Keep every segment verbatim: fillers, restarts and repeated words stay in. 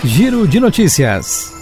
Giro de notícias.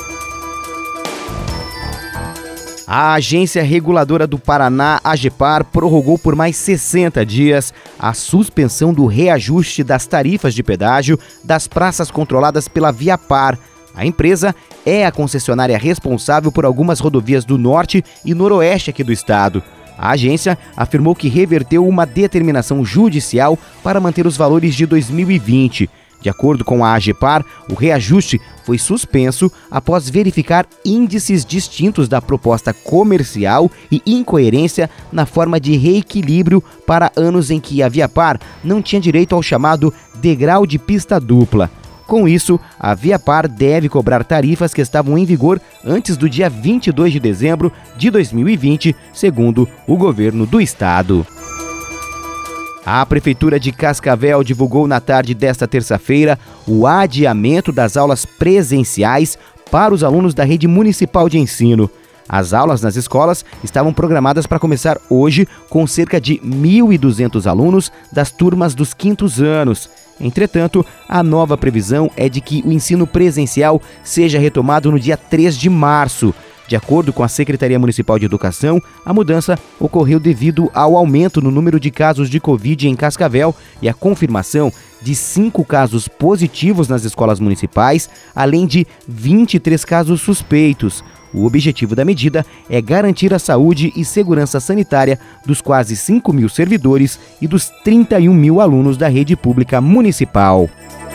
A Agência Reguladora do Paraná, AGEPAR, prorrogou por mais sessenta dias a suspensão do reajuste das tarifas de pedágio das praças controladas pela Viapar. A empresa é a concessionária responsável por algumas rodovias do norte e noroeste aqui do estado. A agência afirmou que reverteu uma determinação judicial para manter os valores de dois mil e vinte. De acordo com a AGEPAR, o reajuste foi suspenso após verificar índices distintos da proposta comercial e incoerência na forma de reequilíbrio para anos em que a Viapar não tinha direito ao chamado degrau de pista dupla. Com isso, a Viapar deve cobrar tarifas que estavam em vigor antes do dia vinte e dois de dezembro de dois mil e vinte, segundo o governo do estado. A Prefeitura de Cascavel divulgou na tarde desta terça-feira o adiamento das aulas presenciais para os alunos da rede municipal de ensino. As aulas nas escolas estavam programadas para começar hoje com cerca de mil e duzentos alunos das turmas dos quintos anos. Entretanto, a nova previsão é de que o ensino presencial seja retomado no dia três de março. De acordo com a Secretaria Municipal de Educação, a mudança ocorreu devido ao aumento no número de casos de Covid em Cascavel e a confirmação de cinco casos positivos nas escolas municipais, além de vinte e três casos suspeitos. O objetivo da medida é garantir a saúde e segurança sanitária dos quase cinco mil servidores e dos trinta e um mil alunos da rede pública municipal.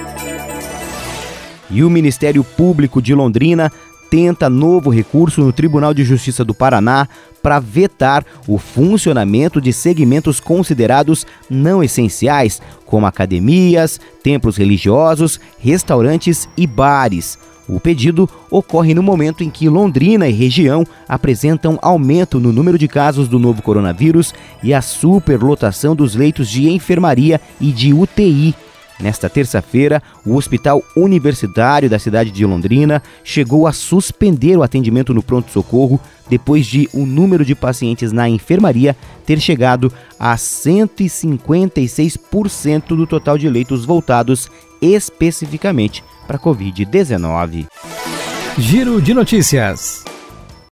E o Ministério Público de Londrina tenta novo recurso no Tribunal de Justiça do Paraná para vetar o funcionamento de segmentos considerados não essenciais, como academias, templos religiosos, restaurantes e bares. O pedido ocorre no momento em que Londrina e região apresentam aumento no número de casos do novo coronavírus e a superlotação dos leitos de enfermaria e de U T I. Nesta terça-feira, o Hospital Universitário da cidade de Londrina chegou a suspender o atendimento no pronto-socorro depois de o número de pacientes na enfermaria ter chegado a cento e cinquenta e seis por cento do total de leitos voltados especificamente para covid dezenove. Giro de notícias.